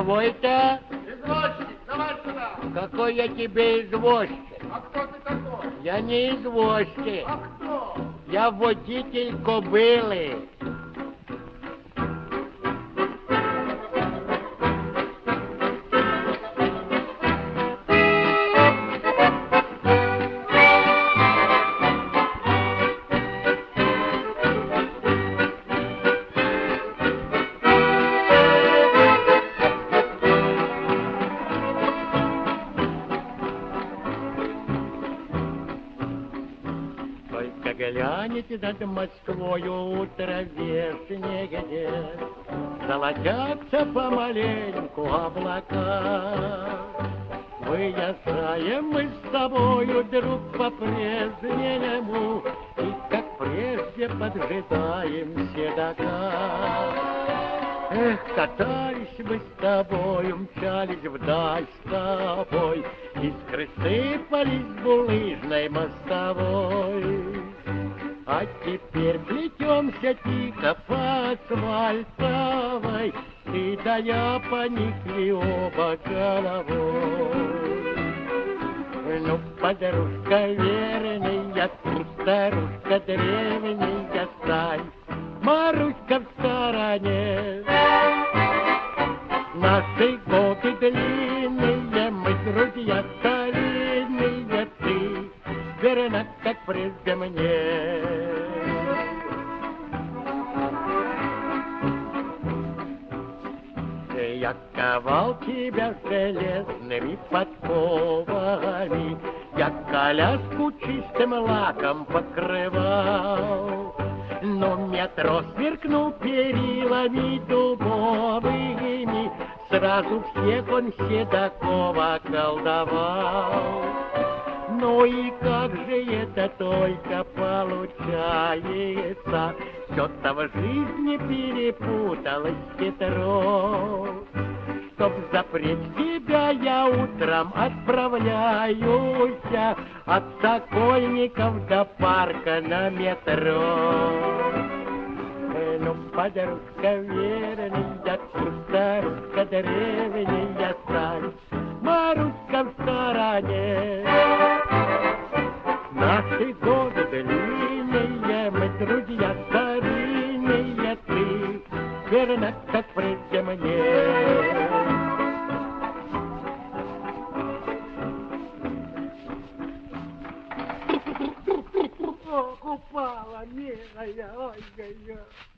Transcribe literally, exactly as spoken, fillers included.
Кого это? Извозчик, давай сюда. Какой я тебе извозчик? А кто ты такой? Я не извозчик. А кто? Я водитель кобылы. Только глянете над Москвою утро вешнее, где золотятся помаленьку облака. Выезжаем мы с тобою, друг, по-прежнему, и, как прежде, поджидаем седока. Эх, катались мы с тобою, мчались вдаль с тобой, искры сыпались с булыжной мостовой. А теперь плетемся тихо по асфальтовой, ты да я поникли оба головой. Ну, подружка верная, ты, старушка древняя, стань, Маруська в стороне. Наши годы длинные, мы друзья старинные, ты верна, как прежде мне. Я ковал тебя железными подковами, я коляску чистым лаком покрывал. Но метро сверкнул перилами дубовыми, сразу всех он седокова колдовал. Ну и как же это только получается, все-то в жизни перепуталось хитро. Чтоб запреть тебя, я утром отправляюсь от Сокольников до парка на метро. Ну, подружка верная, старушка древняя, стань, Маруська в стороне. Наши годы длинные, мы друзья старинные, ты верна, как прежде мне. Упала, милая, ой-ой-ой.